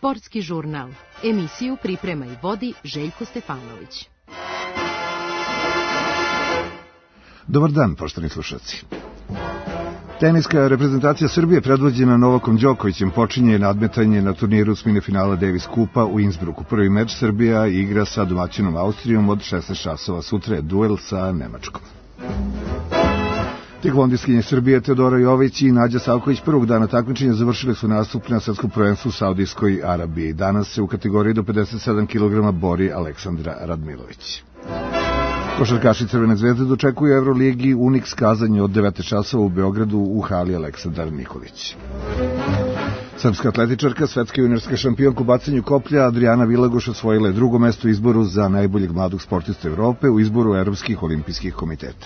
Sportski žurnal. Emisiju priprema i vodi Željko Stefanović. Dobar dan, poštovani slušalci. Teniska reprezentacija Srbije predvođena Novakom Đokovićem počinje nadmetanje na turniru osmine finala Davis Kupa u Innsbrucku. Prvi meč Srbija igra sa domaćinom Austrijom od 16 časova. Sutra je duel sa Nemačkom. Tekvondistkinje Srbije Teodora Jović i Nađa Savković prvog dana takmičenja završili su nastup na svetskom prvenstvu u Saudijskoj Arabiji. Danas se u kategoriji do 57 kg bori Aleksandra Radmilović. Košarkaši Crvene zvezde dočekuju Euroligi Unix Kazanje od 9 časova u Beogradu u hali Aleksandar Nikolić. Srpska atletičarka, svetska juniorska šampionka u bacanju koplja Adriana Vilagoš osvojila je drugo mesto u izboru za najboljeg mladog sportista Evrope u izboru Evropskih olimpijskih komiteta.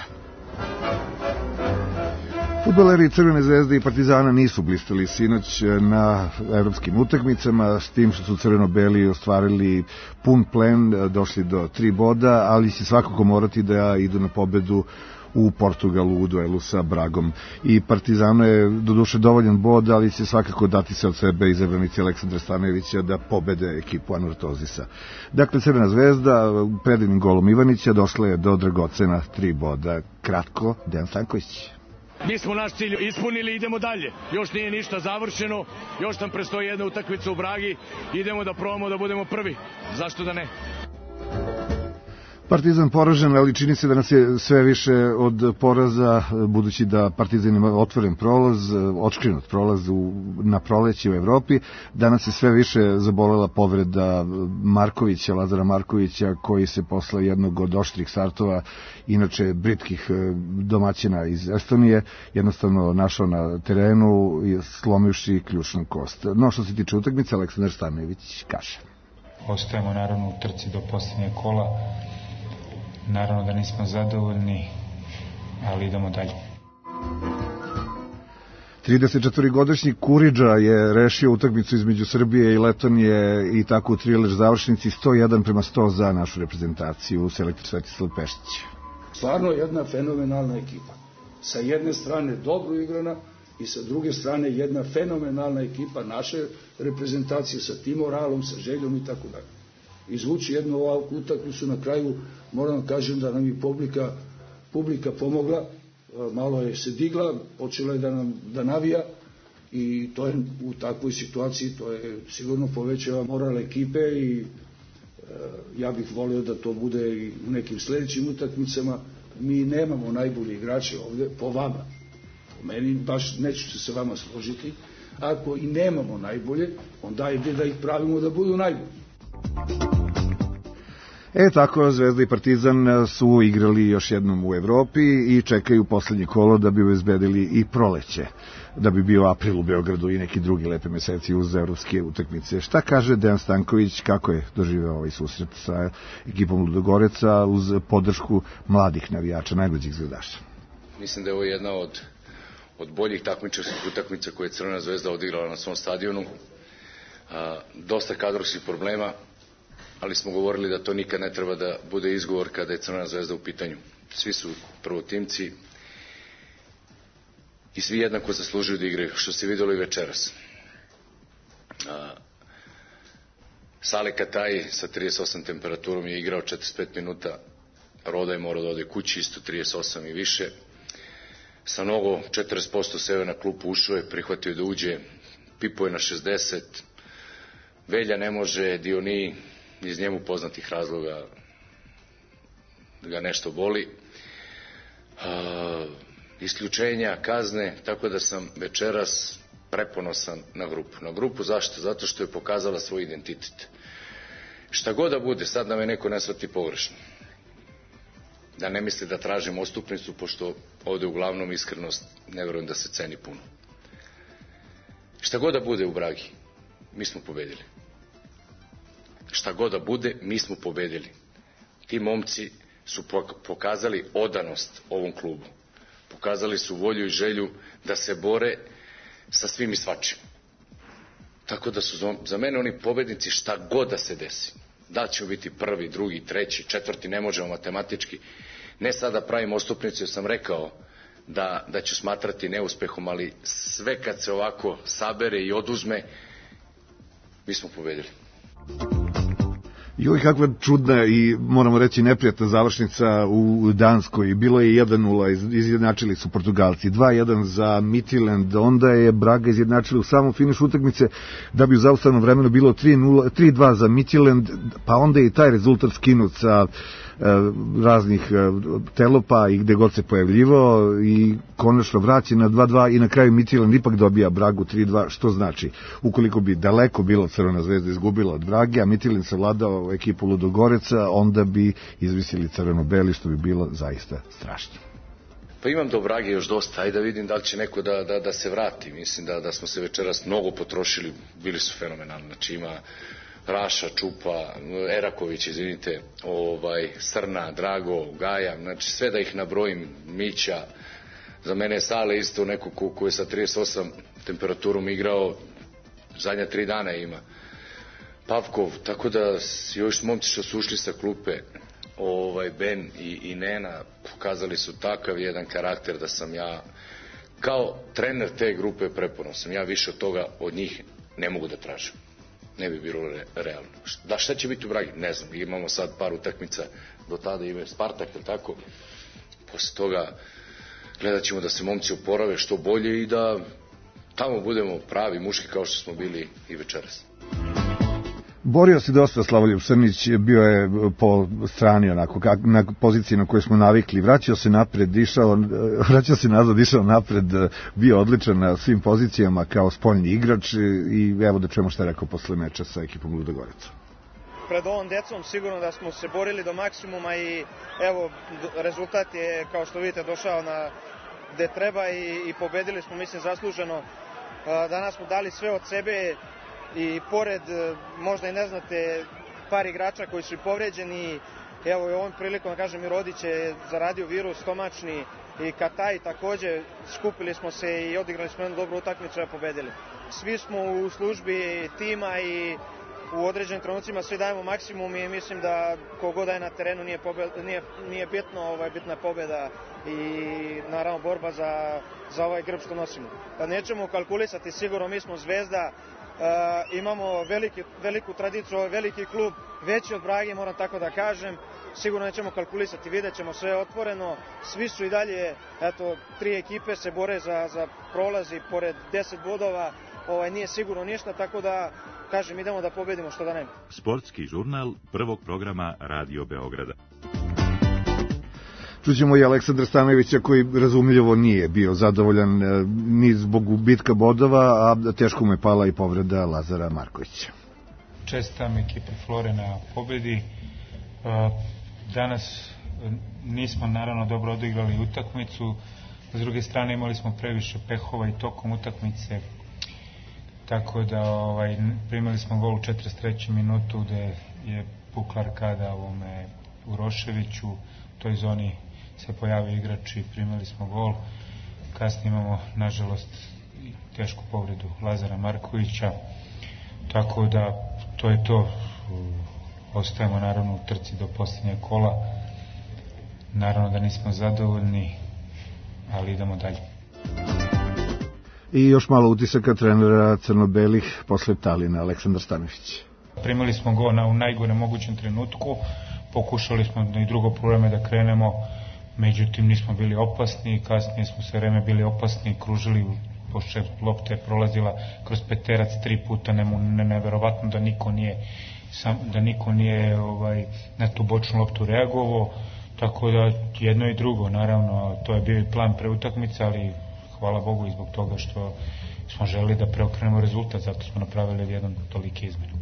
Fudbaleri Crvene zvezde i Partizana nisu blistali sinoć na evropskim utakmicama, s tim što su crveno-beli ostvarili pun plen, došli do 3 boda, ali će svakako morati da idu na pobedu u Portugalu u duelu sa Bragom. I Partizanu je doduše dovoljan bod, ali će svakako dati se od sebe izabranici Aleksandra Stanojevića da pobede ekipu Anortozisa. Dakle, Crvena zvezda predivnim golom Ivanića došla je do dragocena 3 boda. Kratko, Dejan Stanković. Mi smo naš cilj ispunili, idemo dalje. Još nije ništa završeno, još nam prestoji jedna utakmica u Bragi, idemo da probamo da budemo prvi. Zašto da ne? Partizan poražen, ali čini se da nas je sve više od poraza, budući da Partizan ima otvoren prolaz, odškrinut prolaz na proleće u Evropi. Danas je sve više zabolela povreda Markovića, Lazara Markovića, koji se posle jednog od oštrih startova, inače britkih domaćina iz Estonije, jednostavno našao na terenu, slomivši ključnu kost. No, što se tiče utakmice, Aleksandar Stanojević kaže. Ostajemo naravno u trci do posljednjeg kola. Naravno da nismo zadovoljni, ali idemo dalje. 34-godišnji Kuriđa je rešio utakmicu između Srbije i Letonije i tako u trilež završnici 101:100 za našu reprezentaciju, selektor Svetislav Pešić. Stvarno jedna fenomenalna ekipa. Sa jedne strane dobro igrana i sa druge strane jedna fenomenalna ekipa naše reprezentacije sa tim moralom, sa željom i tako dalje. Izvući jednu ovakvu utakmicu na kraju, moram kažem da nam je publika pomogla, malo je se digla, počela je da navija i to je u takvoj situaciji, to je sigurno povećava moral ekipe i ja bih volio da to bude i u nekim sledećim utakmicama. Mi nemamo najbolji igrače ovde, po vama, po meni, baš neću se sa vama složiti, ako i nemamo najbolje, onda ide da ih pravimo da budu najbolji. Tako, Zvezda i Partizan su igrali još jednom u Evropi i čekaju poslednje kolo da bi obezbedili i proleće, da bi bio april u Beogradu i neki drugi lepe meseci uz evropske utakmice. Šta kaže Dejan Stanković, kako je doživeo ovaj susret sa ekipom Ludogoreca uz podršku mladih navijača, najmlađih zvezdaša? Mislim da je ovo jedna od boljih takmičarskih utakmica koje je Crvena zvezda odigrala na svom stadionu. Dosta kadrovskih problema, ali smo govorili da to nikad ne treba da bude izgovor kada je Crvena zvezda u pitanju. Svi su prvotimci i svi jednako zaslužuju da igraju, što se videlo i večeras. Sale Kataj sa 38 temperaturom je igrao 45 minuta, Roda je morao da ode kući, isto 38 i više. Sanogo 40% seo na klupu, ušao je, prihvatio da uđe, Pipo je na 60, Velja ne može, Dionij iz njemu poznatih razloga ga nešto boli. Isključenja, kazne, tako da sam večeras preponosan na grupu. Na grupu zašto? Zato što je pokazala svoj identitet. Šta god da bude, sad da me neko ne shvati pogrešno. Da ne misli da tražim odstupnicu, pošto ovde uglavnom iskrenost ne verujem da se ceni puno. Šta god da bude u Bragi, mi smo pobedili. Šta god da bude, mi smo pobedili. Ti momci su pokazali odanost ovom klubu. Pokazali su volju i želju da se bore sa svim i svačim. Tako da su za mene oni pobednici šta god da se desi. Da ćemo biti prvi, drugi, treći, četvrti, ne možemo matematički. Ne sada pravim odstupnicu, jer sam rekao da ću smatrati neuspehom, ali sve kad se ovako sabere i oduzme, mi smo pobedili. Joj, kakva čudna i, moramo reći, neprijatna završnica u Danskoj. Bilo je 1-0, izjednačili su Portugalci, 2-1 za Midtjylland, onda je Braga izjednačila u samom finišu utakmice, da bi u zaustavnom vremenu bilo 3-2 za Midtjylland, pa onda je i taj rezultat skinut sa raznih telopa i gde god se pojavljivao i konačno vraća na 2-2 i na kraju Midtjylland ipak dobija Bragu 3-2, što znači, ukoliko bi daleko bilo Crvena zvezda izgubila od Brage, a Midtjylland savladao ekipu Ludogoreca, onda bi izvisili crveno-beli, što bi bilo zaista strašno. Pa imam do Brage još dosta, ajde da vidim da li će neko da se vrati. Mislim da smo se večeras mnogo potrošili, bili su fenomenalni, znači ima Raša, Čupa, Eraković, izvinite, Srna, Drago, Gaja, znači sve da ih nabrojim, Mića, za mene je Sale isto neko ko je sa 38 temperaturom igrao, zadnja 3 dana ima, Pavkov, tako da još momci što su ušli sa klupe, Ben i Nena, pokazali su takav jedan karakter da sam ja, kao trener te grupe, preponosan. Ja više od toga od njih ne mogu da tražim. Ne bi bilo realno. Šta će biti u Bragi? Ne znam. Imamo sad par utakmica, do tada ima Spartak, ili tako? Posle toga gledat ćemo da se momci oporave što bolje i da tamo budemo pravi muški kao što smo bili i večeras. Borio se dosta Slavoljub Srnić, bio je po strani onako, na poziciji na kojoj smo navikli, vraćao se nazad, išao napred, bio odličan na svim pozicijama kao spoljni igrač i evo da čujemo šta je rekao posle meča sa ekipom Ludogoreca. Pred ovom decom sigurno da smo se borili do maksimuma i evo rezultat je, kao što vidite, došao na gde treba i pobedili smo, mislim, zasluženo. Danas smo dali sve od sebe i pored, možda i ne znate, par igrača koji su i povređeni, evo i ovom prilikom da kažem i Rodić je zaradio virus stomačni i Kataj takođe, skupili smo se i odigrali smo jednu dobru utakmicu i pobedili. Svi smo u službi tima i u određenim trenucima svi dajemo maksimum i mislim da kogod je na terenu nije bitno, bitna je pobeda i naravno borba za ovaj grb što nosimo. Nećemo kalkulisati, sigurno mi smo Zvezda, imamo veliku tradiciju, veliki klub, veći od Brage, moram tako da kažem, sigurno nećemo kalkulisati, vidjet ćemo sve otvoreno, svi su i dalje, eto, 3 ekipe se bore za prolaz i pored 10 bodova, nije sigurno ništa, tako da, kažem, idemo da pobedimo, što da nema. Sportski žurnal prvog programa Radio Beograda. Čućemo i Aleksandra Stanojevića koji razumljivo nije bio zadovoljan ni zbog gubitka bodova, a teško mu je pala i povreda Lazara Markovića. Čestitam ekipi Flore na pobedi. Danas nismo naravno dobro odigrali utakmicu, s druge strane imali smo previše pehova i tokom utakmice, tako da primili smo gol u 43. minutu gde je pukla arkada u Roševiću, u toj zoni se pojavio igrač i primili smo gol. Kasnije imamo, nažalost, tešku povredu Lazara Markovića, tako da to je to. Ostajemo naravno u trci do posljednjeg kola. Naravno da nismo zadovoljni, ali idemo dalje. I još malo utisaka trenera crno-belih posle Talina, Aleksandar Stanojević. Primili smo gol u najgorem mogućem trenutku, pokušali smo i drugo probleme da krenemo, međutim nismo bili opasni, kasnije smo sve vreme bili opasni, kružili, pošto lopta je prolazila kroz peterac 3 puta, neverovatno da niko nije na tu bočnu loptu reagovao, tako da jedno i drugo, naravno, to je bio i plan pre utakmice, ali hvala Bogu i zbog toga što smo želeli da preokrenemo rezultat, zato smo napravili jedan toliki izmenu.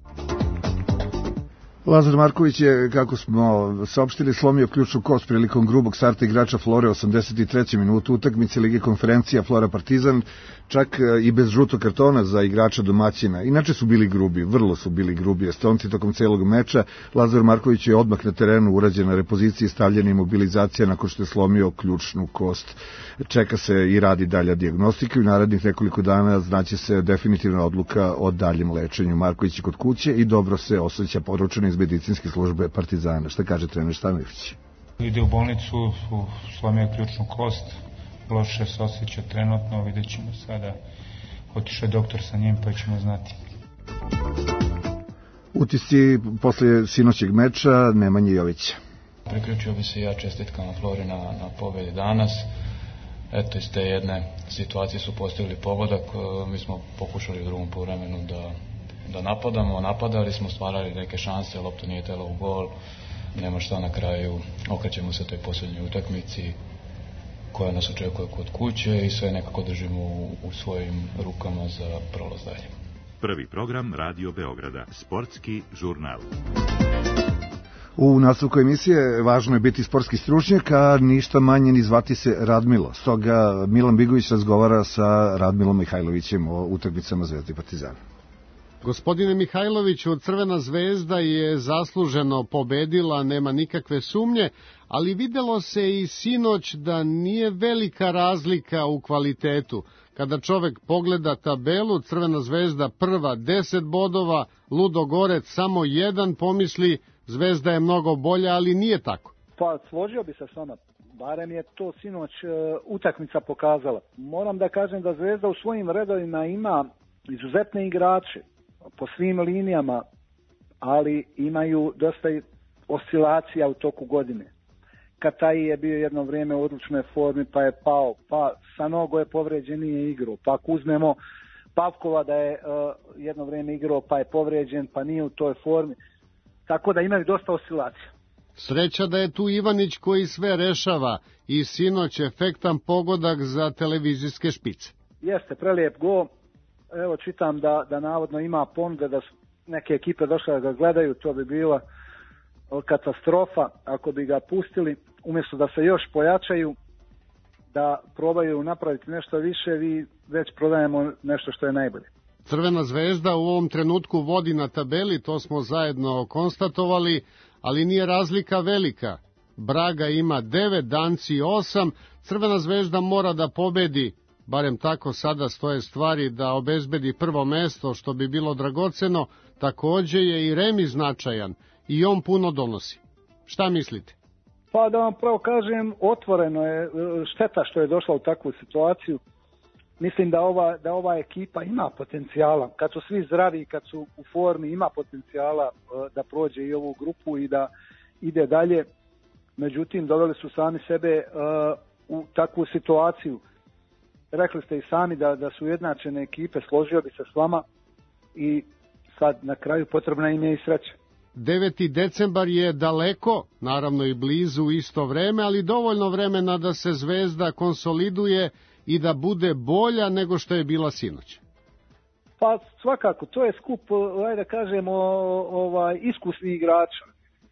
Lazar Marković je, kako smo saopštili, slomio ključnu kost prilikom grubog starta igrača Flore 83. minutu utakmice Lige konferencija Flora Partizan, čak i bez žutog kartona za igrača domaćina. Inače su bili grubi, vrlo su bili grubi Estonci tokom celog meča. Lazar Marković je odmah na terenu urađen na repoziciji, stavljena imobilizacija nakon što je slomio ključnu kost. Čeka se i radi dalja dijagnostika i u narednih nekoliko dana znaće se definitivna odluka o daljem lečenju. Marković je kod kuće i dobro se osjeća, poručeno iz medicinske službe Partizana. Šta kaže trener Stanojević? Ide u bolnicu, slomio ključnu kost, loše se osjeća trenutno, vidjet ćemo sada, otišao je doktor sa njim pa ćemo znati. Utisci posle sinoćeg meča Nemanje Jovića. Priključio bi se ja čestitkama Flori na pobedi danas. Eto, iz te jedne situacije su postigli pogodak. Mi smo pokušali u drugom poluvremenu da napadali smo, stvarali neke šanse, lopta nije tela u gol. Nema šta, na kraju okrećemo se toj posljednjoj utakmici koja nas očekuje kod kuće i sve nekako držimo u svojim rukama za prolaz dalje. Prvi program Radio Beograda, sportski žurnal. U nastavku emisije važno je biti sportski stručnjak, a ništa manje ni zvati se Radmilo. Stoga Milan Bigović razgovara sa Radmilom Mihajlovićem o utakmicama Zvezde i Partizana. Gospodine Mihajloviću, Crvena zvezda je zasluženo pobedila, nema nikakve sumnje, ali videlo se i sinoć da nije velika razlika u kvalitetu. Kada čovek pogleda tabelu, Crvena zvezda prva 10 bodova, Ludogorec samo 1, pomisli Zvezda je mnogo bolja, ali nije tako. Pa složio bi se s vama, barem je to sinoć utakmica pokazala. Moram da kažem da Zvezda u svojim redovima ima izuzetne igrače po svim linijama, ali imaju dosta oscilacija u toku godine. Kataj je bio jedno vrijeme u odličnoj formi, pa je pao, pa Sanogo je povređen, nije igrao, pa ako uzmemo Pavkova da je jedno vrijeme igrao, pa je povređen, pa nije u toj formi. Tako da imaju dosta oscilacija. Sreća da je tu Ivanić koji sve rešava i sinoć efektan pogodak za televizijske špice. Jeste, prelijep gol. Evo čitam da navodno ima ponude da su neke ekipe došle da ga gledaju, to bi bila katastrofa ako bi ga pustili. Umjesto da se još pojačaju, da probaju napraviti nešto više, vi već prodajemo nešto što je najbolje. Crvena zvezda u ovom trenutku vodi na tabeli, to smo zajedno konstatovali, ali nije razlika velika. Braga ima 9, Danci 8, Crvena zvezda mora da pobedi, barem tako sada stoje stvari, da obezbedi prvo mesto, što bi bilo dragoceno. Takođe je i remi značajan i on puno donosi. Šta mislite? Pa da vam pravo kažem, otvoreno je šteta što je došla u takvu situaciju. Mislim da ova ekipa ima potencijala, kad su svi zdravi, kad su u formi, ima potencijala da prođe i ovu grupu i da ide dalje. Međutim, doveli su sami sebe u takvu situaciju. Rekli ste i sami da su ujednačene ekipe, složio bi se s vama i sad na kraju potrebna im je i sreća. 9. decembar je daleko, naravno i blizu isto vreme, ali dovoljno vremena da se Zvezda konsoliduje i da bude bolja nego što je bila sinoć. Pa svakako, to je skup, ajde da kažemo, iskusnih igrača.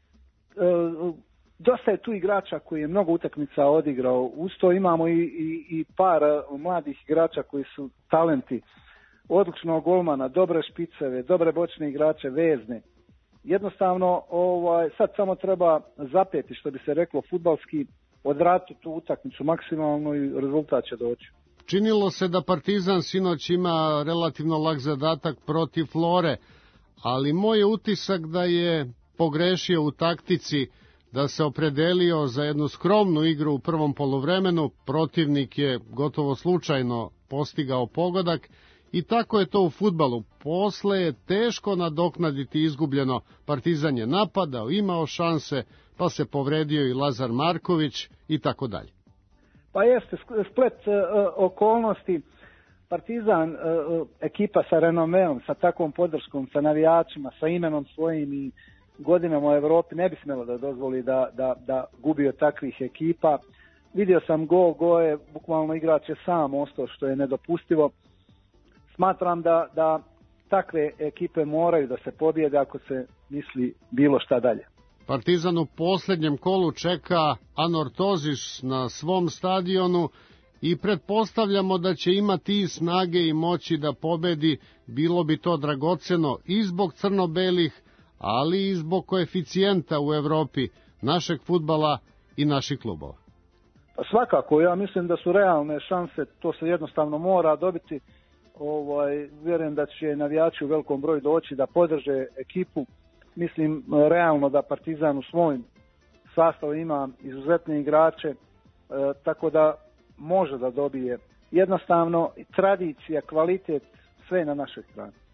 Dosta je tu igrača koji je mnogo utakmica odigrao. Uz to imamo i par mladih igrača koji su talenti. Odličnog golmana, dobre špiceve, dobre bočne igrače, vezne. Jednostavno, sad samo treba zapeti, što bi se reklo fudbalski, odvratiti tu utakmicu maksimalno i rezultat će doći. Činilo se da Partizan sinoć ima relativno lak zadatak protiv Flore, ali moj je utisak da je pogrešio u taktici, da se opredelio za jednu skromnu igru u prvom poluvremenu, protivnik je gotovo slučajno postigao pogodak i tako je to u fudbalu. Posle je teško nadoknaditi izgubljeno. Partizan je napadao, imao šanse, pa se povredio i Lazar Marković i tako dalje. Pa jeste, splet okolnosti. Partizan, ekipa sa renomeom, sa takvom podrškom, sa navijačima, sa imenom svojim i godinama u Evropi ne bi smjelo da dozvoli da gubi od takvih ekipa. Vidio sam go je, bukvalno igrač je sam ostao, što je nedopustivo. Smatram da takve ekipe moraju da se pobjede ako se misli bilo šta dalje. Partizan u posljednjem kolu čeka Anortozis na svom stadionu i pretpostavljamo da će imati i snage i moći da pobedi. Bilo bi to dragoceno i zbog crno-belih, ali i zbog koeficijenta u Evropi, našeg fudbala i naših klubova. Pa svakako, ja mislim da su realne šanse, to se jednostavno mora dobiti. Vjerujem da će navijači u velikom broju doći da podrže ekipu. Mislim realno da Partizan u svojim sastavu ima izuzetne igrače, tako da može da dobije. Jednostavno, tradicija, kvalitet, sve na našoj strani.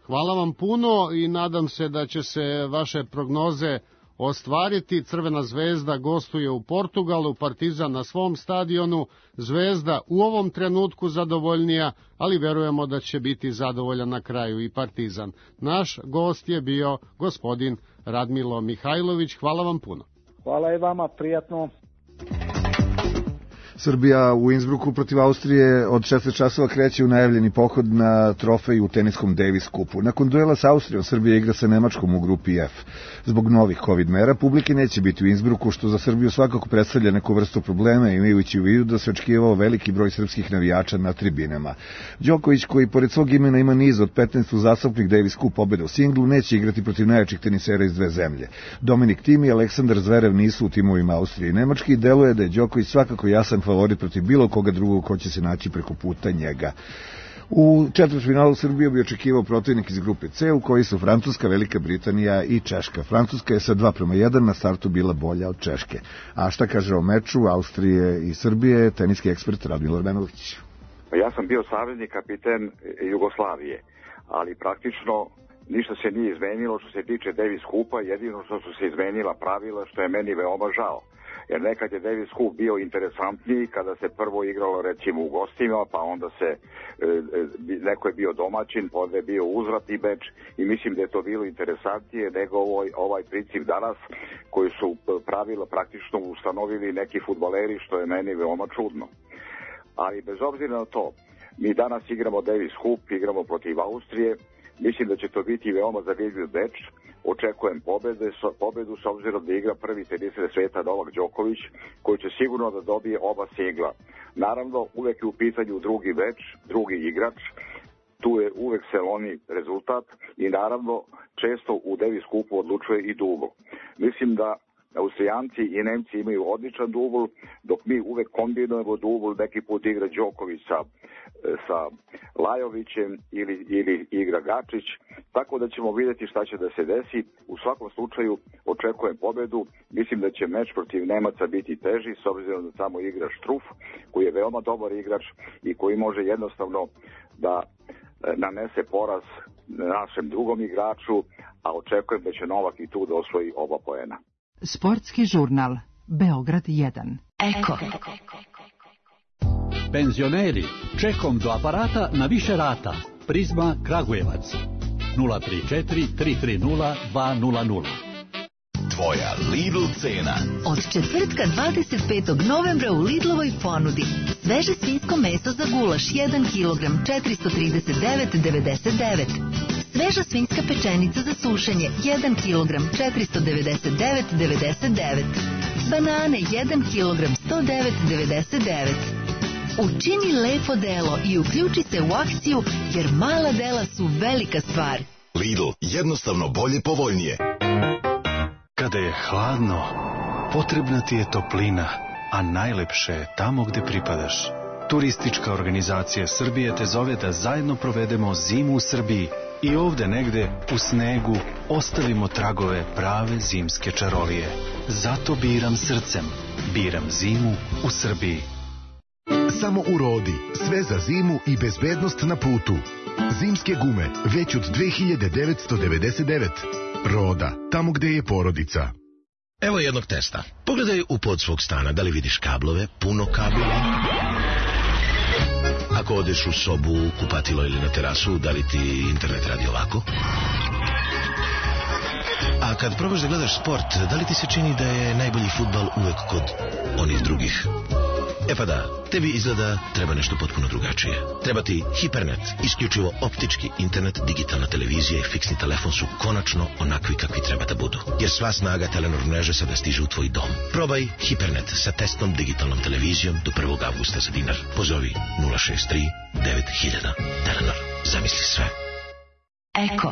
Hvala vam puno i nadam se da će se vaše prognoze ostvariti. Crvena zvezda gostuje u Portugalu, Partizan na svom stadionu. Zvezda u ovom trenutku zadovoljnija, ali verujemo da će biti zadovoljan na kraju i Partizan. Naš gost je bio gospodin Radmilo Mihajlović. Hvala vam puno. Hvala i vama, prijatno. Srbija u Innsbrucku protiv Austrije od 16 časova kreće u najavljeni pohod na trofej u teniskom Davis kupu. Nakon duela sa Austrijom, Srbija igra sa Nemačkom u grupi F. Zbog novih COVID mera, publike neće biti u Innsbrucku, što za Srbiju svakako predstavlja neku vrstu problema, imajući u vidu da se očekivao veliki broj srpskih navijača na tribinama. Đoković, koji pored svog imena ima niz od 15 uzastopnih Davis Cup pobjeda u singlu, neće igrati protiv najjačih tenisera iz dve zemlje. Dominik Thiem i Aleksandar Zverev nisu u timovima Austrije i Nemačke i deluje da je Đoković svakako jasan favorit protiv bilo koga drugog ko će se naći preko puta njega. U četvrtfinalu Srbija bi očekivao protivnik iz grupe C, u kojoj su Francuska, Velika Britanija i Češka. Francuska je sa 2:1 na startu bila bolja od Češke. A šta kaže o meču Austrije i Srbije teniski ekspert Radmilo Benović? Ja sam bio savezni kapiten Jugoslavije, ali praktično ništa se nije izmenilo što se tiče Davis Cupa, jedino što su se izmenila pravila, što je meni veoma žao. Jer nekad je Davis Cup bio interesantniji kada se prvo igralo recimo u gostima, pa onda se neko je bio domaćin, pa onda je bio uzvratni meč i mislim da je to bilo interesantnije nego ovaj princip danas koji su pravila praktično ustanovili neki fudbaleri, što je meni veoma čudno. Ali bez obzira na to, mi danas igramo Davis Cup, igramo protiv Austrije, mislim da će to biti veoma zanimljiv meč. Očekujem pobedu s obzirom da igra prvi teniser sveta Novak Đoković, koji će sigurno da dobije oba singla. Naravno, uvek je u pitanju drugi meč, drugi igrač, tu je uvek se lomi rezultat i naravno često u Davis Cupu odlučuje i dubl. Mislim da Austrijanci i Nemci imaju odličan dubl, dok mi uvek kombinujemo dubl, neki put igra Đoković sa Lajovićem ili igra Gačić, tako da ćemo vidjeti šta će da se desi. U svakom slučaju očekujem pobedu, mislim da će meč protiv Nemaca biti teži, s obzirom da tamo igra Štruf, koji je veoma dobar igrač i koji može jednostavno da nanese poraz našem drugom igraču, a očekujem da će Novak i tu da osvoji oba poena. Sportski žurnal Beograd 1. Eko. Penzioneri, čekom do aparata na više rata. Prizma Kragujevac 034 330 200. Tvoja Lidl cena. Od četvrtka 25. novembra u Lidlovoj ponudi. Sveže svinjsko meso za gulaš 1 kg 439,99. Sveža svinjska pečenica za sušenje 1 kg 499,99. Banane 1 kg 109,99. Učini lepo delo i uključi se u akciju jer mala dela su velika stvar. Lidl, jednostavno bolje, povoljnije. Kada je hladno, potrebna ti je toplina, a najlepše je tamo gde pripadaš. Turistička organizacija Srbije te zove da zajedno provedemo zimu u Srbiji i ovde negde u snegu ostavimo tragove prave zimske čarolije. Zato biram srcem, biram zimu u Srbiji. Samo u Rodi, sve za zimu i bezbednost na putu. Zimske gume, već od 2999. Roda, tamo gde je porodica. Evo jednog testa. Pogledaj u pod svog stana, da li vidiš kablove, puno kabela. Ako odeš u sobu, kupatilo ili na terasu, da li ti internet radi ovako? A kad probaš da gledaš sport, da li ti se čini da je najbolji fudbal uvek kod onih drugih? E pa da, tebi izgleda treba nešto potpuno drugačije. Treba ti Hipernet, isključivo optički internet, digitalna televizija i fiksni telefon su konačno onakvi kakvi treba da budu. Jer sva snaga Telenor mreže sada stiže u tvoj dom. Probaj Hipernet sa testnom digitalnom televizijom do 1. avgusta za dinar. Pozovi 063 9000. Telenor, zamisli sve. Eko.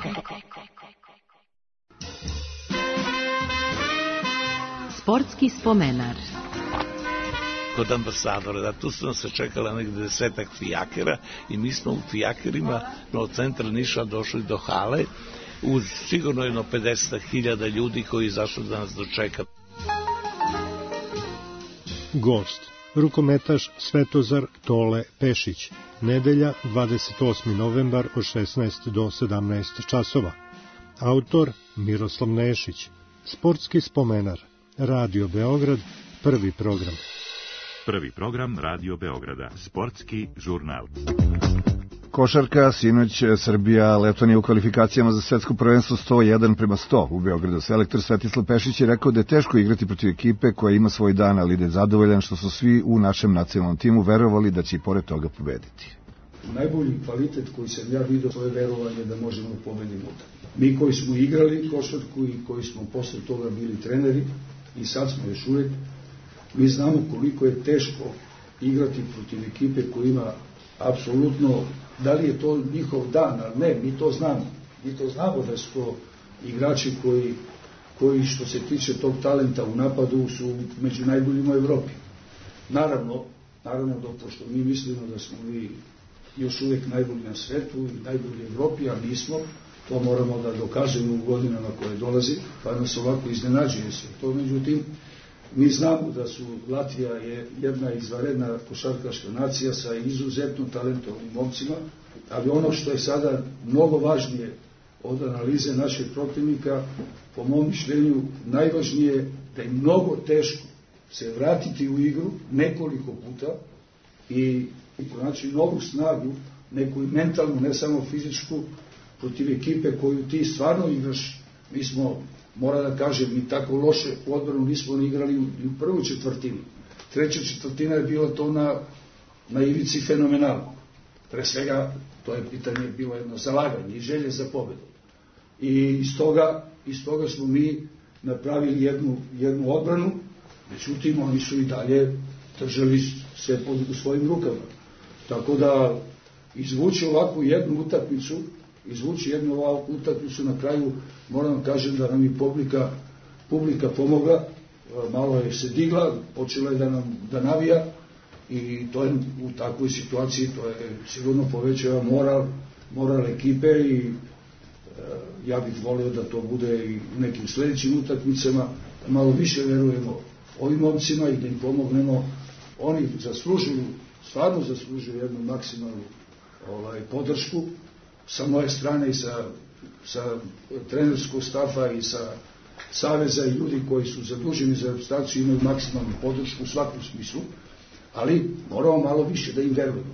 Sportski spomenar. Kod ambasadora, da tu su se čekala negde 10 fijakera i mi smo u fijakerima od centra Niša došli do hale uz sigurno jedno 50.000 ljudi koji izašli da nas dočeka. Gost rukometaš Svetozar Tole Pešić. Nedelja, 28. novembar od 16 do 17 časova. Autor Miroslav Nešić. Sportski spomenar. Radio Beograd, prvi program. Prvi program Radio Beograda, sportski žurnal. Košarka, sinoć Srbija Letonija u kvalifikacijama za svetsko prvenstvo 101:100 u Beogradu. Selektor Svetislav Pešić je rekao da je teško igrati protiv ekipe koja ima svoj dan, ali da je zadovoljan što su svi u našem nacionalnom timu verovali da će i pored toga pobediti. Najbolji kvalitet koji sam ja vidio, to je verovanje da možemo pobediti utakmicu. Mi koji smo igrali košarku i koji smo posle toga bili treneri i sad smo još uvijek, mi znamo koliko je teško igrati protiv ekipe koja ima apsolutno, da li je to njihov dan, ali ne, mi to znamo. Mi to znamo da su to igrači koji što se tiče tog talenta u napadu su među najboljima u Evropi. Naravno, pošto mi mislimo da smo mi još uvijek najbolji na svetu i najbolji u Evropi, a nismo, to moramo da dokazujemo u godinama koje dolazi, pa nas ovako iznenađuje sve to. Međutim, mi znamo da su Latvija je jedna izvanredna košarkaška nacija sa izuzetno talentovnim momcima, ali ono što je sada mnogo važnije od analize našeg protivnika, po mom mišljenju, najvažnije je da je mnogo teško se vratiti u igru nekoliko puta i pronaći novu snagu, neku mentalnu, ne samo fizičku, protiv ekipe koju ti stvarno igraš. Mi smo, moram da kažem, mi tako loše u odbranu nismo ni igrali u prvoj četvrtini. Treća četvrtina je bila to na ivici fenomenalno. Pre svega, to je pitanje bilo jedno zalaganje i želje za pobedu. I iz toga smo mi napravili jednu odbranu, međutim, oni su i dalje držali sve u svojim rukama. Tako da izvući ovakvu jednu utakmicu na kraju, moram kažem da nam i publika pomogla, malo je se digla, počela je da navija i to je u takvoj situaciji, to je sigurno povećava moral ekipe i ja bih volio da to bude i u nekim sljedećim utakmicama, da malo više verujemo ovim momcima i da im pomognemo. Oni stvarno zaslužuju jednu maksimalnu podršku sa moje strane i sa trenerskog stafa i sa saveza i ljudi koji su zaduženi za reprezentaciju imaju maksimalnu podršku u svakom smislu, ali moramo malo više da im verujemo.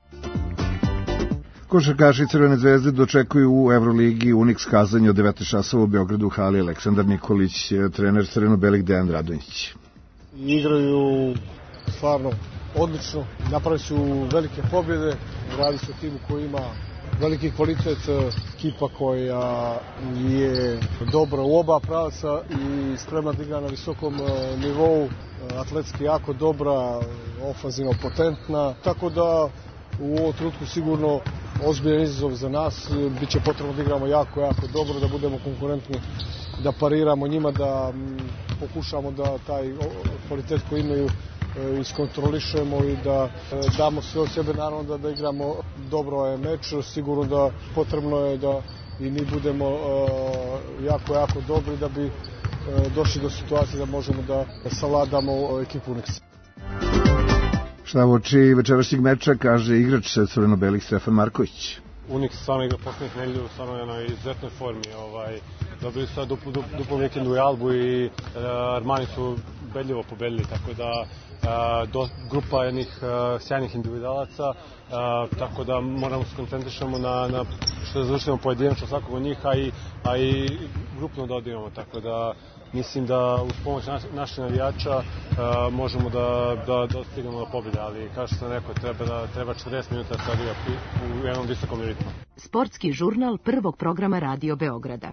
Košarkaši Crvene zvezde dočekuju u Evroligi Uniks kazanje od 19 časova u Beogradu u hali Aleksandar Nikolić, trener crveno-belih Dejan Radonjić. Igraju stvarno odlično, napravili su velike pobjede, radi se o timu koji ima veliki kvalitet, ekipa koja je dobra u oba pravca i spremna da igra na visokom nivou, atletski jako dobra, ofanzivno potentna, tako da u ovom trenutku sigurno ozbiljan izazov za nas, bit će potrebno da igramo jako dobro, da budemo konkurentni, da pariramo njima, da pokušamo da taj kvalitet koji imaju iskontrolišemo i da damo sve od sebe, naravno da igramo dobro meč, sigurno da potrebno je da i mi budemo jako dobri da bi došli do situacije da možemo da savladamo ekipu Uniksa. Šta uoči večerašnjeg meča kaže igrač crveno-belih Stefan Marković? Uniks stvarno igra poslednjih nedelju, stvarno je na izuzetnoj formi. Dobili su duplo vikendu u Albu i Armani su ubedljivo pobedili, tako da grupa jednih sjajnih individualaca, tako da moramo se koncentrišemo na što da završimo pojedinačno svakog od njih, a i grupno da odijemo, tako da mislim da uz pomoć naših navijača možemo da dostignemo do pobjede, ali kao što sam rekao, treba 40 minuta da se odigra u jednom visokom ritmu. Sportski žurnal prvog programa Radio Beograda.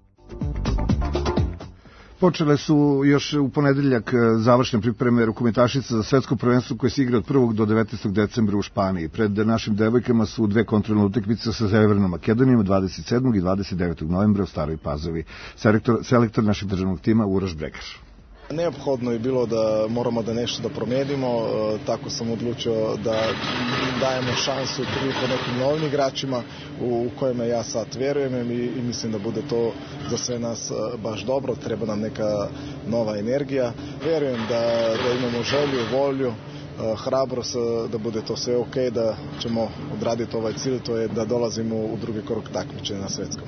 Počele su još u ponedeljak završne pripreme rukometašica za svetsko prvenstvo koje se igra od 1. do 19. decembra u Španiji. Pred našim devojkama su dve kontrolne utakmice sa Severnom Makedonijom 27. i 29. novembra u Staroj Pazovi. Selektor našeg državnog tima Uroš Bregar. Neophodno je bilo da moramo da nešto da promenimo, tako sam odlučio da dajemo šansu priliku nekim novim igračima u kojima ja sad verujem i mislim da bude to za sve nas baš dobro, treba nam neka nova energija. Verujem da imamo želju, volju hrabrost da bude to sve ok, da ćemo odraditi ovaj cilj, to je da dolazimo u drugi krug takmičenja na svetskom.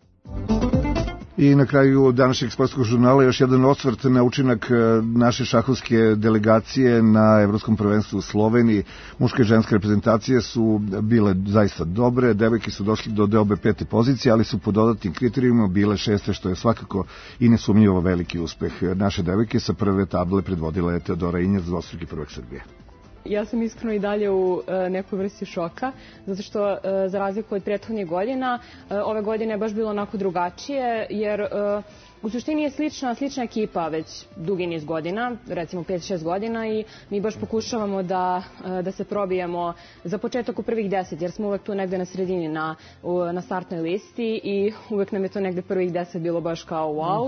I na kraju današnjeg sportskog žurnala još jedan osvrt na učinak naše šahovske delegacije na Evropskom prvenstvu u Sloveniji. Muške i ženske reprezentacije su bile zaista dobre, devojke su došli do deobe 5. pozicije, ali su po dodatnim kriterijima bile 6. što je svakako i nesumnjivo veliki uspeh. Naše devojke sa prve table predvodila je Teodora Injac, dvostruki prvak Srbije. Ja sam iskreno i dalje u nekoj vrsti šoka, zato što za razliku od prethodnih godina, ove godine je baš bilo onako drugačije, jer u suštini je slična ekipa već dugi niz godina, recimo 5-6 godina, i mi baš pokušavamo da se probijemo za početak u prvih 10, jer smo uvek tu negde na sredini na startnoj listi i uvek nam je to negde prvih 10 bilo baš kao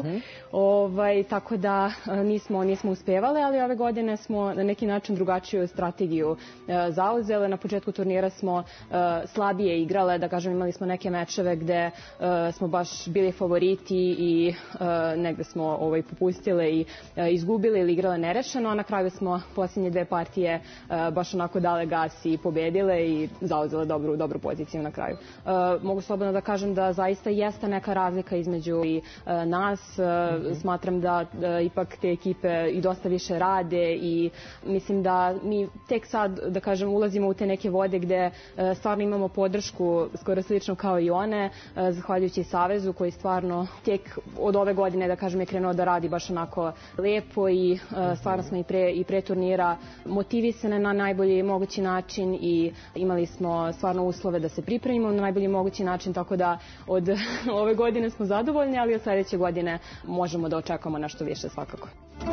wow. Tako da nismo uspevali, ali ove godine smo na neki način drugačiju strategiju zauzele. Na početku turnira smo slabije igrale, da kažem, imali smo neke mečeve gde smo baš bili favoriti i negde smo popustile i izgubile ili igrale nerešeno, a na kraju smo posljednje 2 partije baš onako dale gas i pobedile i zauzele dobru poziciju na kraju. Mogu slobodno da kažem da zaista jeste neka razlika između i nas. Smatram da ipak te ekipe i dosta više rade i mislim da mi tek sad, da kažem, ulazimo u te neke vode gde stvarno imamo podršku skoro slično kao i one, zahvaljujući Savezu koji stvarno tek od ove godine, da kažem, je krenuo da radi baš onako lepo i stvarno smo i pre turnira motivisane na najbolji mogući način i imali smo stvarno uslove da se pripremimo na najbolji mogući način, tako da od ove godine smo zadovoljni, ali od sledeće godine možemo da očekamo nešto više svakako.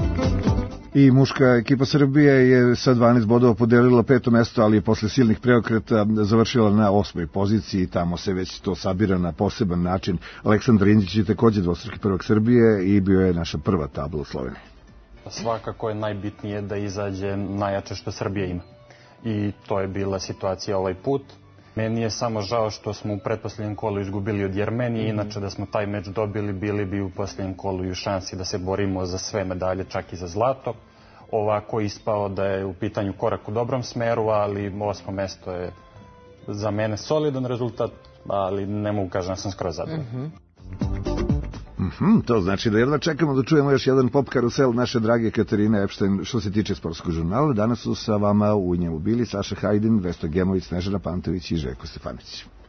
I muška ekipa Srbije je sa 12 bodova podelila 5. mesto, ali je posle silnih preokreta završila na 8. poziciji. Tamo se već to sabira na poseban način. Aleksandar Indjić je takođe dvostruki prvak Srbije i bio je naša prva tabla u Sloveniji. Svakako je najbitnije da izađe najjače što Srbija ima. I to je bila situacija ovaj put. Meni je samo žao što smo u pretposlednjem kolu izgubili od Jermenije, inače da smo taj meč dobili, bili bi u poslednjem kolu i u šansi da se borimo za sve medalje, čak i za zlato. Ovako ispao da je u pitanju korak u dobrom smeru, ali 8. mesto je za mene solidan rezultat, ali ne mogu kažem da sam skoro zadovoljan. To znači da jedva čekamo da čujemo još jedan pop karusel naše drage Katarine Epštajn što se tiče sportskog žurnala. Danas su sa vama u njemu bili Saša Hajdin, Vesna Gemović, Snežana Pantović i Željko Stefanović.